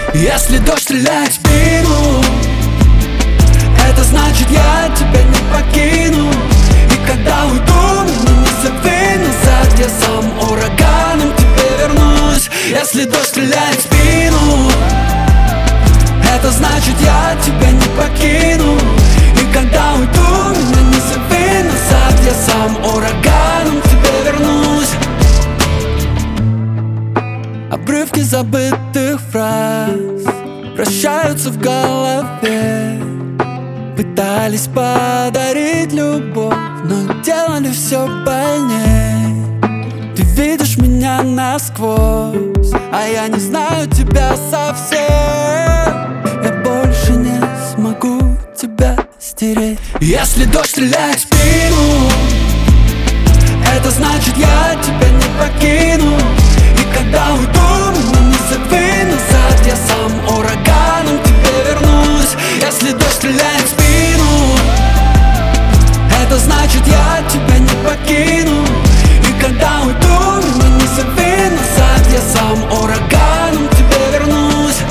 Если дождь стреляет в спину, это значит, я тебя не покину. И когда уйду, меня не зови назад, я сам ураганом к тебе вернусь. Если дождь стреляет в спину, это значит, я тебя не покину. И когда уйду, меня не зови назад, я сам ураганом к тебе вернусь. Обрывки забытых фраз вращаются в голове. Пытались подарить любовь, но делали все больней. Ты видишь меня насквозь, а я не знаю тебя совсем. Я больше не смогу тебя стереть. Если дождь стреляет в спину, это значит, я тебя не покину. И когда уйду, меня не зови назад, я сам ураганом к тебе вернусь. Если дождь стреляет в спину, это значит, я тебя не покину. И когда уйду, меня не зови назад, я сам ураганом к тебе вернусь.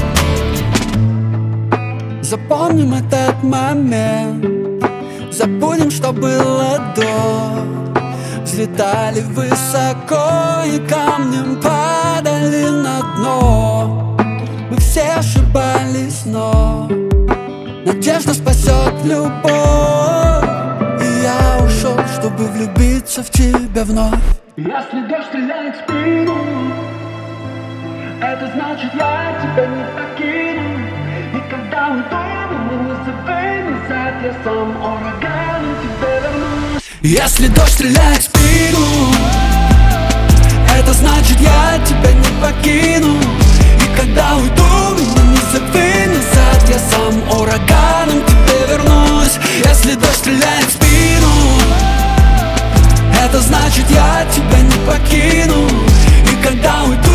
Запомним этот момент, забудем, что было до. Взлетали высоко и камнем падали на дно. Мы все ошибались, но надежда спасет любовь. И я ушел, чтобы влюбиться в тебя вновь. Если дождь стреляет в спину, это значит, я тебя не покину. И когда уйду, меня не зови назад, я сам ураганом к тебе вернусь. Если дождь стреляет в спину, это значит, я тебя не покину. И когда уйду, меня не зови назад, я сам ураганом к тебе вернусь. Если дождь стреляет в спину, это значит, я тебя не покину. И когда уйду,